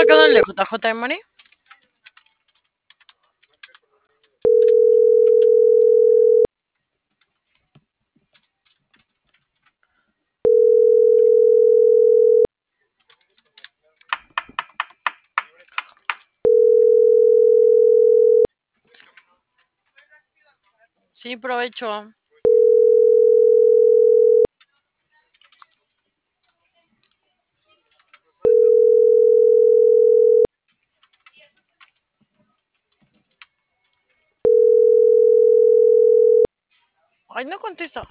marcado en el JJ Money? Sí, provecho. Ay, no contesta.